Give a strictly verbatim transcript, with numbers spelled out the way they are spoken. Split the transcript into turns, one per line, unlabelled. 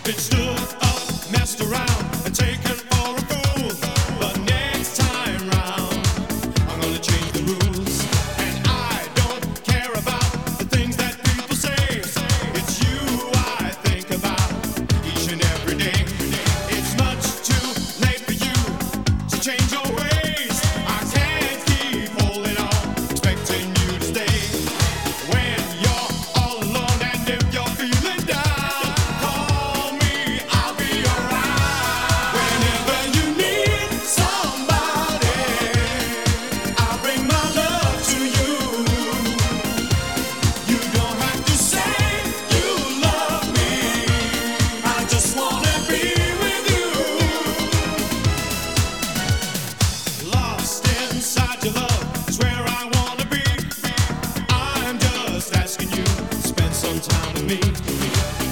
It stood up, messed around, and taken for a fool. But next time round, I'm gonna change the rules. And I don't care about the things that people say. It's you I think about each and every day. It's much too late for you to change your ways. I can't keep holding on, expecting you to stay. When you're all alone and if you're feeling down, call me, I'll be around. Whenever you need somebody, I'll bring my love to you. You don't have to say you love me, I just wanna be with you. Lost inside your love is where I wanna be. I'm just asking you to spend some time with me.